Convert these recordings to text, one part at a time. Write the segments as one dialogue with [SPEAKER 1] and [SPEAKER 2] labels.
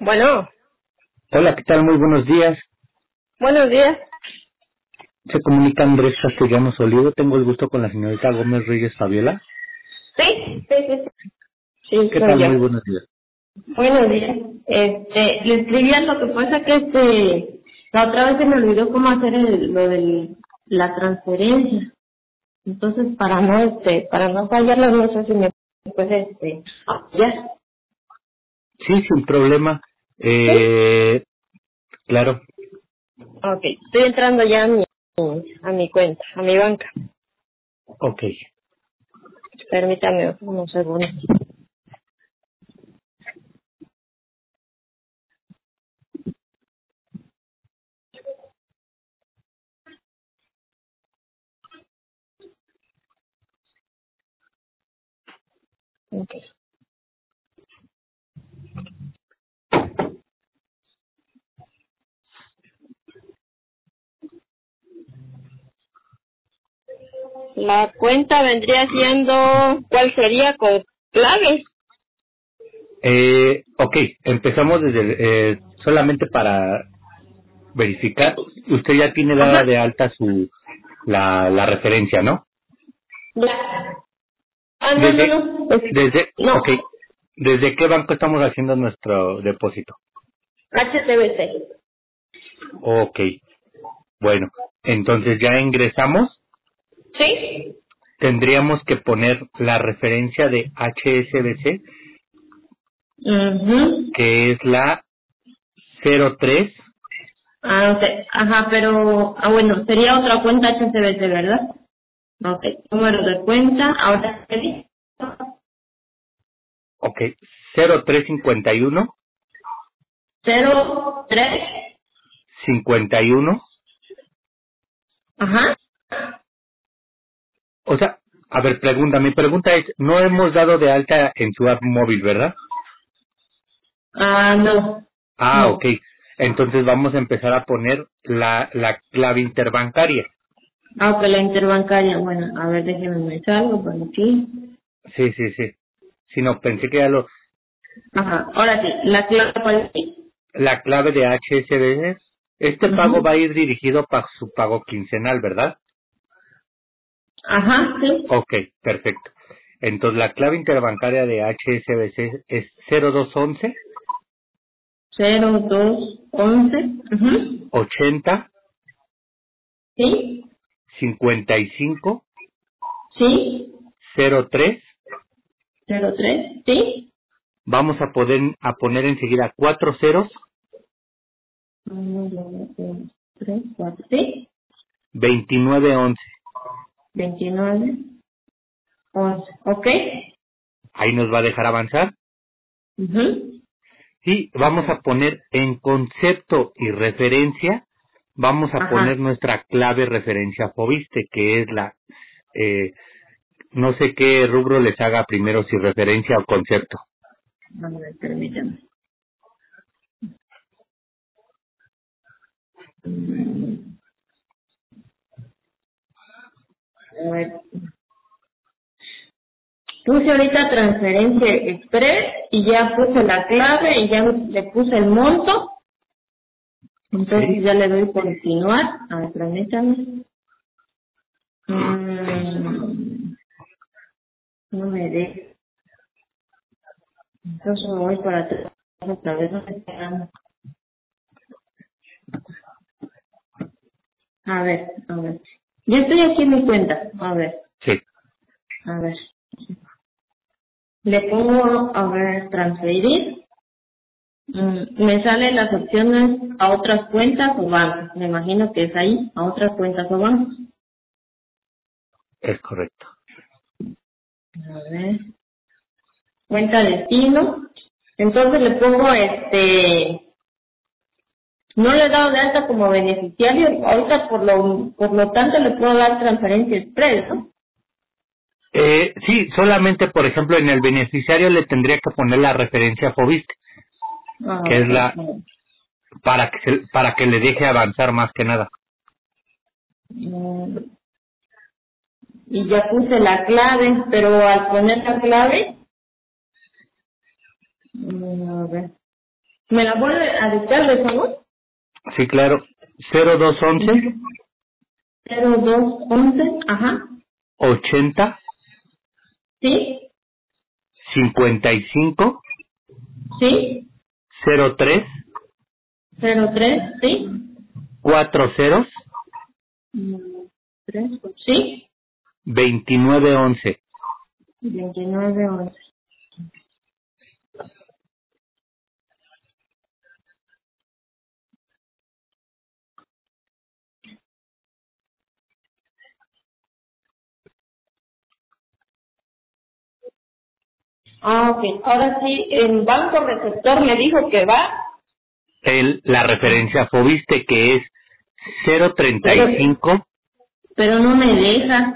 [SPEAKER 1] Bueno,
[SPEAKER 2] Hola, ¿qué tal? Muy buenos días.
[SPEAKER 1] buenos días.
[SPEAKER 2] Se comunica Andrés Castellanos Olivo. Tengo el gusto con la señorita Gómez Reyes Fabiola.
[SPEAKER 1] Sí. Sí,
[SPEAKER 2] ¿Qué
[SPEAKER 1] soy
[SPEAKER 2] tal?
[SPEAKER 1] yo.
[SPEAKER 2] Muy buenos días.
[SPEAKER 1] Buenos días. Le escribía, lo que pasa que la otra vez se me olvidó cómo hacer la transferencia. Entonces, para no fallarlo, no sé si me puede, ya.
[SPEAKER 2] Sí, sin problema.
[SPEAKER 1] ¿Sí?
[SPEAKER 2] Claro.
[SPEAKER 1] Ok, estoy entrando ya a mi cuenta, a mi banca.
[SPEAKER 2] Ok.
[SPEAKER 1] Permítame unos segundos. Ok. La cuenta vendría siendo, ¿cuál sería? Con clave.
[SPEAKER 2] Ok, empezamos solamente para verificar. Usted ya tiene dada
[SPEAKER 1] Ajá,
[SPEAKER 2] de alta la referencia, ¿no?
[SPEAKER 1] ya. Ah, no, no,
[SPEAKER 2] Desde,
[SPEAKER 1] no.
[SPEAKER 2] ok.
[SPEAKER 1] No,
[SPEAKER 2] ¿Desde qué banco estamos haciendo nuestro depósito?
[SPEAKER 1] HTBC.
[SPEAKER 2] Ok, bueno. Entonces ya ingresamos.
[SPEAKER 1] ¿Sí?
[SPEAKER 2] Tendríamos que poner la referencia de HSBC,
[SPEAKER 1] Mhm.
[SPEAKER 2] que es la 03.
[SPEAKER 1] Ah, ok. Ajá, pero, bueno, sería otra cuenta HTBC, ¿verdad? Ok, número de cuenta, ahora sí.
[SPEAKER 2] Ok, 0351
[SPEAKER 1] 03,
[SPEAKER 2] 51.
[SPEAKER 1] ajá.
[SPEAKER 2] O sea, a ver, mi pregunta es, no hemos dado de alta en su app móvil, ¿verdad?
[SPEAKER 1] Ah, no,
[SPEAKER 2] Ah, ok.
[SPEAKER 1] no.
[SPEAKER 2] Entonces vamos a empezar a poner la clave interbancaria.
[SPEAKER 1] Ah, ok, la interbancaria, bueno, a ver, déjeme me salgo por aquí.
[SPEAKER 2] Sí, sí, sí. Si no, pensé que ya
[SPEAKER 1] Ajá, ahora sí, la clave para sí.
[SPEAKER 2] la clave de HSBC. Este pago va a
[SPEAKER 1] Mhm.
[SPEAKER 2] ir dirigido para su pago quincenal, ¿verdad?
[SPEAKER 1] Ajá, sí.
[SPEAKER 2] Ok, perfecto. Entonces la clave interbancaria de HSBC es 0211
[SPEAKER 1] 0211. Mhm.
[SPEAKER 2] 80
[SPEAKER 1] Sí,
[SPEAKER 2] 55
[SPEAKER 1] sí.
[SPEAKER 2] 03.
[SPEAKER 1] 03, sí.
[SPEAKER 2] Vamos a poner enseguida 4 ceros,
[SPEAKER 1] 1, 2, 3, 4, sí.
[SPEAKER 2] 2911.
[SPEAKER 1] 29, 11. Ok.
[SPEAKER 2] Ahí nos va a dejar avanzar.
[SPEAKER 1] Mhm.
[SPEAKER 2] Y vamos a poner en concepto y referencia, vamos a poner
[SPEAKER 1] Ajá.
[SPEAKER 2] nuestra clave referencia FOBISTE, que es eh, no sé qué rubro les haga primero, si referencia o concepto.
[SPEAKER 1] A ver, permítame. Mm, A ver. Puse ahorita transferencia express y ya puse la clave y ya le puse el monto. Entonces
[SPEAKER 2] ¿Sí?
[SPEAKER 1] ya le doy continuar. A ver, permítame. Mm, no me deja. Entonces me voy para atrás otra vez. No me está dando. A ver. Ya estoy aquí en mi cuenta.
[SPEAKER 2] Sí.
[SPEAKER 1] A ver. Le pongo, a ver, transferir. Me salen las opciones a otras cuentas o bancos. Me imagino que es ahí, a otras cuentas o bancos.
[SPEAKER 2] Es correcto.
[SPEAKER 1] A ver. Cuenta destino. Entonces le pongo, no le he dado de alta como beneficiario. Ahorita por lo tanto le puedo dar transferencia express, ¿no?
[SPEAKER 2] Sí, solamente, por ejemplo, en el beneficiario le tendría que poner la referencia FOBISTE,
[SPEAKER 1] Ah,
[SPEAKER 2] que es
[SPEAKER 1] ok.
[SPEAKER 2] para que le deje avanzar más que nada.
[SPEAKER 1] Mm, Y ya puse la clave, pero al poner la clave, a ver. ¿Me la vuelve a dictar, de favor?
[SPEAKER 2] Sí, claro. 0211
[SPEAKER 1] 0211, ajá,
[SPEAKER 2] 80
[SPEAKER 1] sí,
[SPEAKER 2] 55
[SPEAKER 1] sí,
[SPEAKER 2] 03
[SPEAKER 1] 03, sí,
[SPEAKER 2] 40
[SPEAKER 1] 3, sí,
[SPEAKER 2] 2911.
[SPEAKER 1] 2911. Ah, ok. Ahora sí, el banco receptor me dijo que va,
[SPEAKER 2] La referencia Fobiste, que es
[SPEAKER 1] pero,
[SPEAKER 2] 035,
[SPEAKER 1] pero no me deja.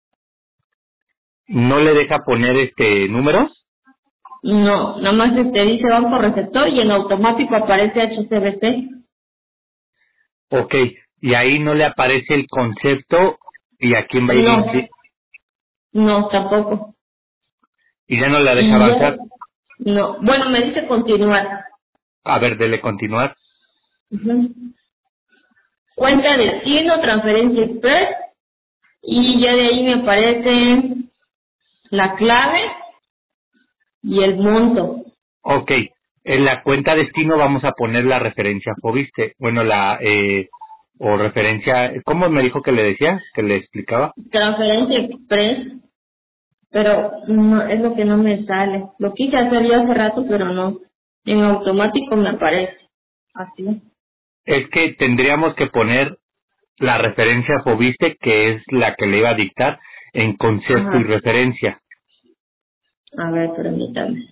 [SPEAKER 2] no le deja poner números.
[SPEAKER 1] No, nada más dice banco receptor y en automático aparece HCBC.
[SPEAKER 2] Ok, y ahí no le aparece el concepto y a quién va a ir
[SPEAKER 1] No, no, tampoco.
[SPEAKER 2] y ya no la deja
[SPEAKER 1] Y ya,
[SPEAKER 2] avanzar.
[SPEAKER 1] no. Bueno, me dice continuar.
[SPEAKER 2] A ver, dele continuar.
[SPEAKER 1] Ujú. Cuenta de destino, transferencia express, y ya de ahí me aparece la clave y el monto.
[SPEAKER 2] Ok, en la cuenta destino vamos a poner la referencia Fobiste. Bueno, o referencia, ¿cómo me dijo que le decía? Que le explicaba.
[SPEAKER 1] Transferencia express, pero no, es lo que no me sale. Lo quise hacer yo hace rato, pero no. En automático me aparece. Así.
[SPEAKER 2] Es que tendríamos que poner la referencia Fobiste, que es la que le iba a dictar, en concepto y
[SPEAKER 1] Ajá.
[SPEAKER 2] referencia.
[SPEAKER 1] A ver, permítame.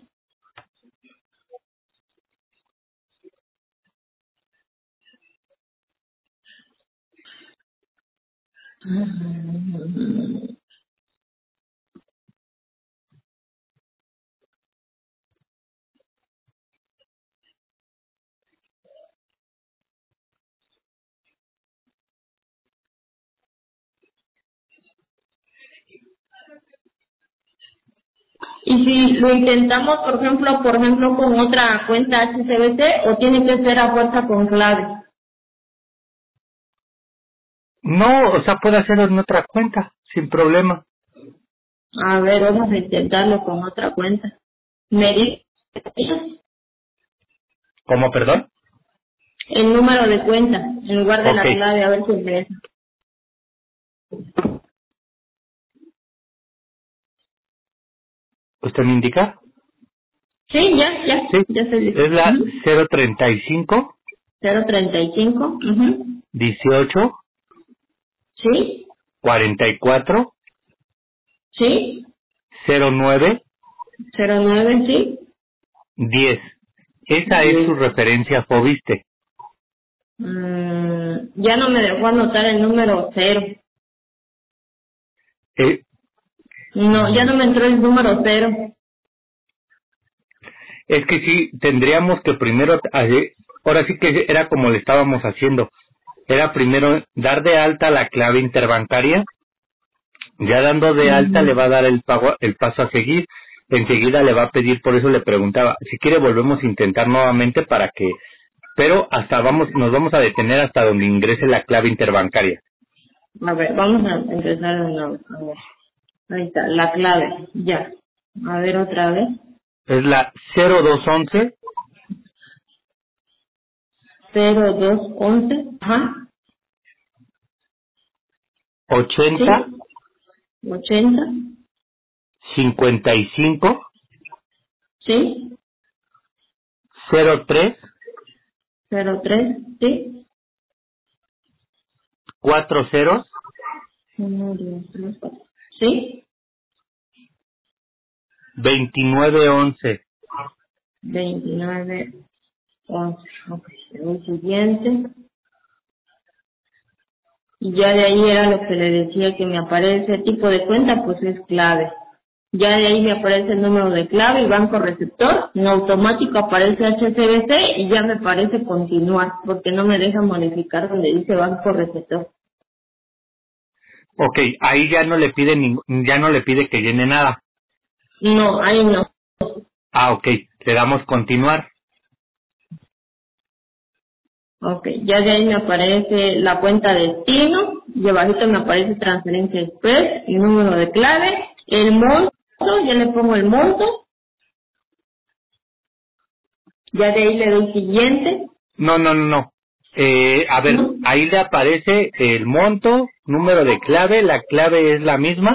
[SPEAKER 1] Y si lo intentamos, por ejemplo, con otra cuenta HCBC, o tiene que ser a fuerza con clave.
[SPEAKER 2] No, o sea, puede hacerlo en otra cuenta, sin problema.
[SPEAKER 1] A ver, vamos a intentarlo con otra cuenta. Me dice
[SPEAKER 2] ¿Cómo, perdón?
[SPEAKER 1] el número de cuenta en lugar de
[SPEAKER 2] Ok,
[SPEAKER 1] la clave, a ver si me deja.
[SPEAKER 2] ¿usted me indica?
[SPEAKER 1] Sí, ya, ya,
[SPEAKER 2] Sí,
[SPEAKER 1] ya se dice.
[SPEAKER 2] es la 035
[SPEAKER 1] 035, ujú.
[SPEAKER 2] 18
[SPEAKER 1] Sí,
[SPEAKER 2] 44
[SPEAKER 1] sí,
[SPEAKER 2] 09
[SPEAKER 1] 09, sí,
[SPEAKER 2] 10. Esa es su
[SPEAKER 1] 10.
[SPEAKER 2] referencia Fobiste.
[SPEAKER 1] Ya no me dejó anotar el número 0.
[SPEAKER 2] Eh,
[SPEAKER 1] No, ya no me entró el número 0.
[SPEAKER 2] es que sí, tendríamos que primero, ahora sí que era como le estábamos haciendo, era primero dar de alta la clave interbancaria, ya dando de alta le va a dar el paso a seguir, enseguida le va a pedir, por eso le preguntaba, si quiere volvemos a intentar nuevamente pero nos vamos a detener hasta donde ingrese la clave interbancaria.
[SPEAKER 1] A ver, vamos a empezar de nuevo. A ver, ahí está, la clave, ya. A ver otra vez.
[SPEAKER 2] Es la 0211
[SPEAKER 1] 0211, ajá,
[SPEAKER 2] 80
[SPEAKER 1] sí, 80,
[SPEAKER 2] 55
[SPEAKER 1] sí,
[SPEAKER 2] 03
[SPEAKER 1] 03, sí.
[SPEAKER 2] 40
[SPEAKER 1] 1, 2, 3, 4. Sí,
[SPEAKER 2] 2911.
[SPEAKER 1] 29, 11. Ok, el siguiente. Y ya de ahí era lo que le decía que me aparece tipo de cuenta, pues es clave. Ya de ahí me aparece el número de clave y banco receptor. En automático aparece HCBC y ya me parece continuar, porque no me deja modificar donde dice banco receptor.
[SPEAKER 2] Ok, ahí ya no le pide ya no le pide que llene nada.
[SPEAKER 1] No, ahí no.
[SPEAKER 2] Ah, ok, le damos continuar.
[SPEAKER 1] Ok, ya de ahí me aparece la cuenta destino, y abajito me aparece transferencia express y número de clave, el monto, ya le pongo el monto, ya de ahí le doy siguiente.
[SPEAKER 2] No, no, no, no. A ver,
[SPEAKER 1] ¿No?
[SPEAKER 2] ahí le aparece el monto, número de clave, la clave es la misma.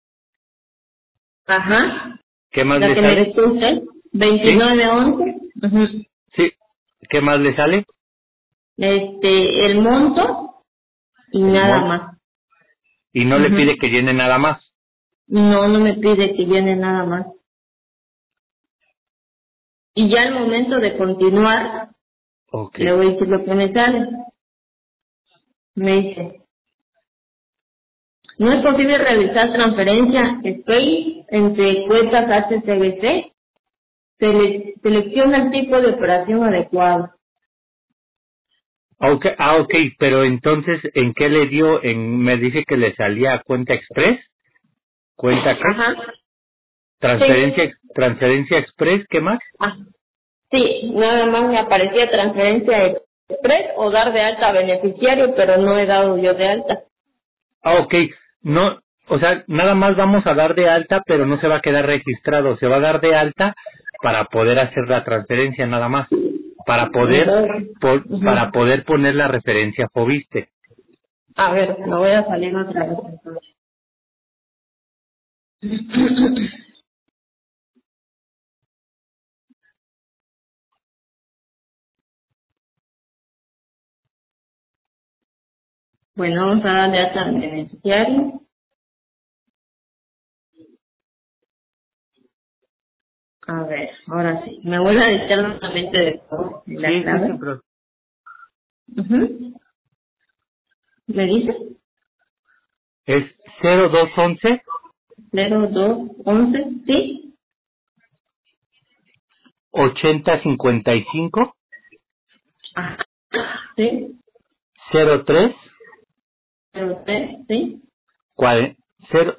[SPEAKER 1] Ajá,
[SPEAKER 2] ¿Qué más
[SPEAKER 1] la
[SPEAKER 2] le
[SPEAKER 1] que me
[SPEAKER 2] sale?
[SPEAKER 1] dictó usted,
[SPEAKER 2] ¿Sí?
[SPEAKER 1] 2911. Ujú.
[SPEAKER 2] Sí. ¿Qué más le sale?
[SPEAKER 1] El monto y
[SPEAKER 2] El
[SPEAKER 1] nada
[SPEAKER 2] monto.
[SPEAKER 1] más.
[SPEAKER 2] Y no le pide
[SPEAKER 1] Ujú.
[SPEAKER 2] que llene nada más.
[SPEAKER 1] No, no me pide que llene nada más. Y ya al momento de continuar,
[SPEAKER 2] Ok.
[SPEAKER 1] le voy a decir lo que me sale. Me dice, no es posible realizar transferencia. Estoy entre cuentas HCBC. Selecciona el tipo de operación adecuado.
[SPEAKER 2] Okay, ok, pero entonces, ¿en qué le dio? Me dice que le salía cuenta express, ¿cuenta qué?
[SPEAKER 1] Ajá. Sí.
[SPEAKER 2] Transferencia express, ¿qué más?
[SPEAKER 1] Ah, sí, nada más me aparecía transferencia express o dar de alta a beneficiario, pero no he dado yo de alta.
[SPEAKER 2] Ok, no, o sea, nada más vamos a dar de alta, pero no se va a quedar registrado, se va a dar de alta para poder hacer la transferencia nada más, para poder,
[SPEAKER 1] Entonces,
[SPEAKER 2] para
[SPEAKER 1] ujú.
[SPEAKER 2] poder poner la referencia Fobiste.
[SPEAKER 1] A ver, me voy a salir otra vez entonces. Bueno, vamos a darle alta al beneficiario. A ver, ahora sí. Me voy a dictar nuevamente de la
[SPEAKER 2] Sí, sí,
[SPEAKER 1] clave.
[SPEAKER 2] siempre.
[SPEAKER 1] Ujú. ¿Me dice?
[SPEAKER 2] Es 0211
[SPEAKER 1] 0211, ¿sí?
[SPEAKER 2] 8055
[SPEAKER 1] Ajá. ¿Sí?
[SPEAKER 2] 03
[SPEAKER 1] 03, ¿sí?
[SPEAKER 2] Cuare- cero,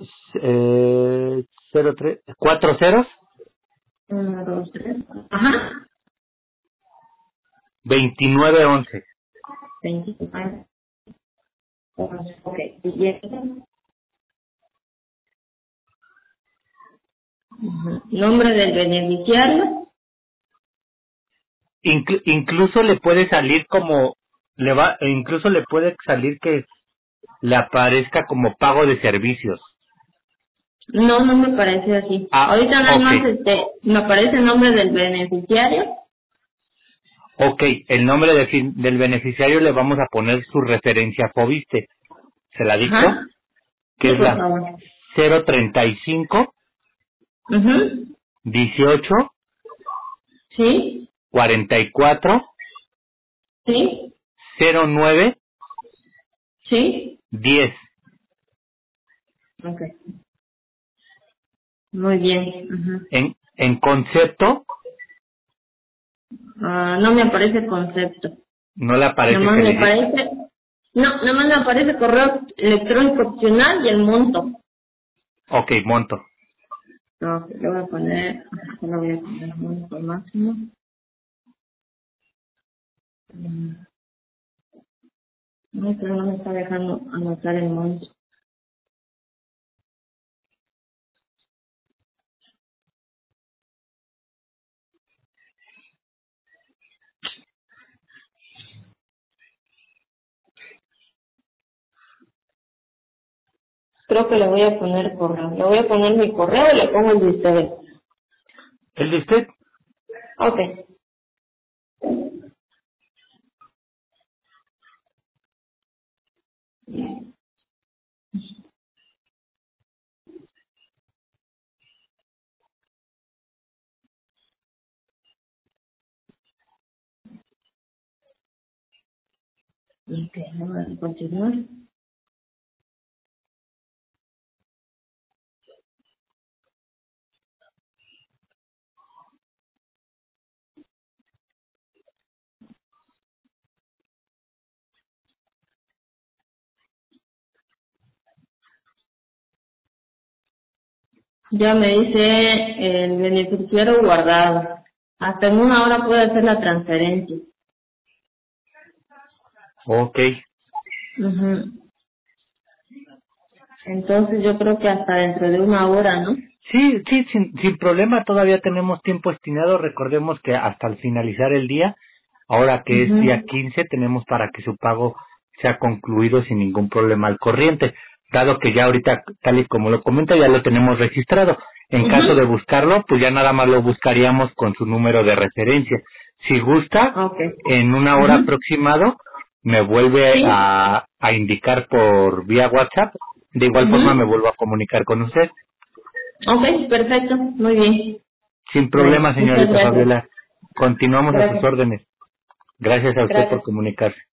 [SPEAKER 2] 03, 4 ceros,
[SPEAKER 1] 1, 2, 3. Ajá.
[SPEAKER 2] 2911.
[SPEAKER 1] 29. Ok. Siguiente. Ujú. Nombre del beneficiario.
[SPEAKER 2] Incluso le puede salir como, incluso le puede salir que le aparezca como pago de servicios.
[SPEAKER 1] No, no me parece así.
[SPEAKER 2] Ah,
[SPEAKER 1] Ahorita nada
[SPEAKER 2] ok,
[SPEAKER 1] más me aparece el nombre del beneficiario.
[SPEAKER 2] ok, el nombre del beneficiario le vamos a poner su referencia Fobiste. Se la dicto,
[SPEAKER 1] Ajá. Sí,
[SPEAKER 2] que es
[SPEAKER 1] por
[SPEAKER 2] la
[SPEAKER 1] favor.
[SPEAKER 2] 035
[SPEAKER 1] Mhm.
[SPEAKER 2] 18
[SPEAKER 1] Sí,
[SPEAKER 2] 44
[SPEAKER 1] sí,
[SPEAKER 2] 09
[SPEAKER 1] sí.
[SPEAKER 2] 10.
[SPEAKER 1] Ok. Muy bien. Ujú.
[SPEAKER 2] En concepto,
[SPEAKER 1] Ah, no me aparece concepto.
[SPEAKER 2] no le
[SPEAKER 1] Nada
[SPEAKER 2] aparece
[SPEAKER 1] más
[SPEAKER 2] que
[SPEAKER 1] me
[SPEAKER 2] le di.
[SPEAKER 1] aparece, no, nada más me aparece correo electrónico opcional y el monto.
[SPEAKER 2] Ok, monto.
[SPEAKER 1] No, le voy a poner, le voy a poner monto máximo. Mm, No, pero no me está dejando anotar el monto. Creo que le voy a poner correo. Le voy a poner mi correo y le pongo el de ustedes.
[SPEAKER 2] ¿El de usted?
[SPEAKER 1] Ok. Ok, vamos a continuar. Ya me dice el beneficiario guardado. Hasta en 1 hora puede hacer la transferencia.
[SPEAKER 2] Ok.
[SPEAKER 1] Ujú. Entonces yo creo que hasta dentro de una hora, ¿no?
[SPEAKER 2] Sí, sí, sin problema, todavía tenemos tiempo estimado. Recordemos que hasta al finalizar el día, ahora que es día
[SPEAKER 1] Mhm.
[SPEAKER 2] 15, tenemos para que su pago sea concluido sin ningún problema al corriente, dado que ya ahorita, tal y como lo comenta, ya lo tenemos registrado. En caso de
[SPEAKER 1] Mhm.
[SPEAKER 2] buscarlo, pues ya nada más lo buscaríamos con su número de referencia. Si gusta,
[SPEAKER 1] Okay.
[SPEAKER 2] en una hora
[SPEAKER 1] Mhm.
[SPEAKER 2] aproximado, me vuelve
[SPEAKER 1] Sí.
[SPEAKER 2] a indicar por vía WhatsApp. De igual forma me
[SPEAKER 1] Mhm.
[SPEAKER 2] vuelvo a comunicar con usted.
[SPEAKER 1] Okay, perfecto, muy bien.
[SPEAKER 2] Sin
[SPEAKER 1] Bueno,
[SPEAKER 2] problema,
[SPEAKER 1] muchas
[SPEAKER 2] señorita
[SPEAKER 1] gracias.
[SPEAKER 2] Fabiola. Continuamos a sus
[SPEAKER 1] Gracias.
[SPEAKER 2] órdenes. Gracias a usted por
[SPEAKER 1] Gracias.
[SPEAKER 2] comunicarse.